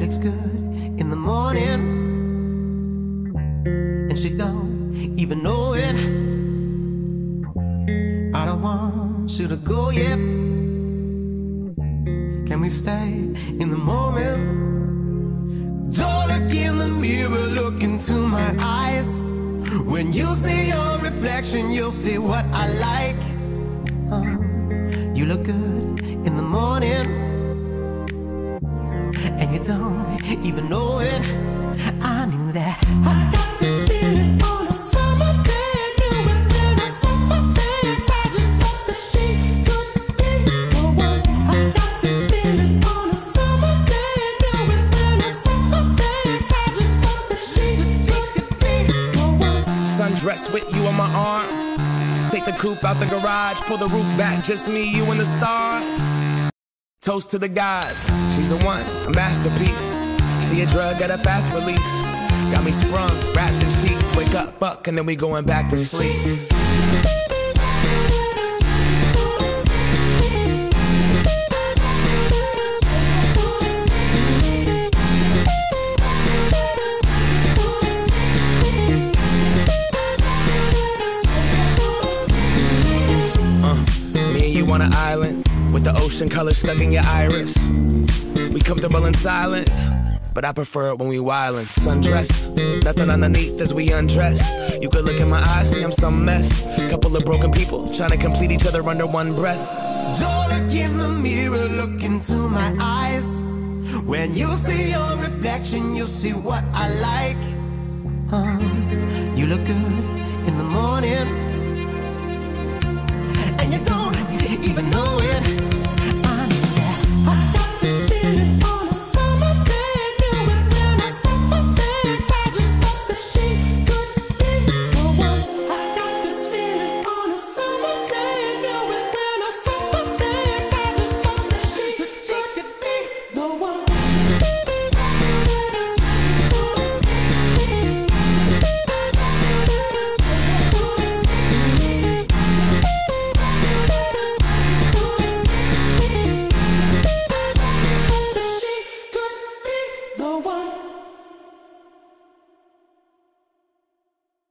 looks good in the morning, and she don't even know it. I don't want you to go yet. Can we stay in the moment? Don't look in the mirror, look into my eyes. When you see your reflection, you'll see what I like. You look good in the morning, and you don't even know it. I knew that. I got this feeling on a summer day. Knew it when I saw her face. I just thought that she could be the one. I got this feeling on a summer day. Knew it when I saw her face. I just thought that she could be the one. Sundress with you on my arm. Take the coupe out the garage. Pull the roof back, just me, you and the stars. Toast to the gods. She's a one, a masterpiece. She a drug at a fast release. Got me sprung, wrapped in sheets. Wake up, fuck, and then we going back to sleep. Me and you on an island with the ocean color stuck in your iris. We comfortable in silence, but I prefer it when we wildin'. Sundress, nothing underneath as we undress. You could look in my eyes, see I'm some mess. Couple of broken people trying to complete each other under one breath. Don't look in the mirror, look into my eyes. When you see your reflection, you'll see what I like. You look good